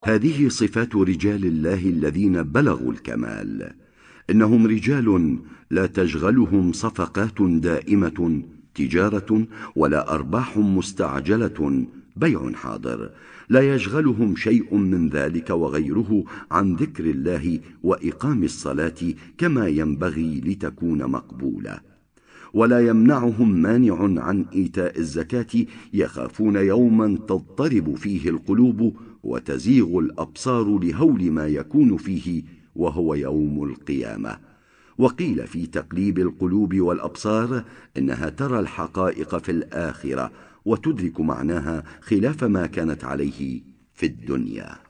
هذه صفات رجال الله الذين بلغوا الكمال. إنهم رجال لا تشغلهم صفقات دائمة، تجارة، ولا أرباح مستعجلة، بيع حاضر. لا يشغلهم شيء من ذلك وغيره عن ذكر الله وإقام الصلاة كما ينبغي لتكون مقبولة. ولا يمنعهم مانع عن إيتاء الزكاة، يخافون يوما تضطرب فيه القلوب وتزيغ الأبصار لهول ما يكون فيه، وهو يوم القيامة. وقيل في تقليب القلوب والأبصار إنها ترى الحقائق في الآخرة وتدرك معناها خلاف ما كانت عليه في الدنيا.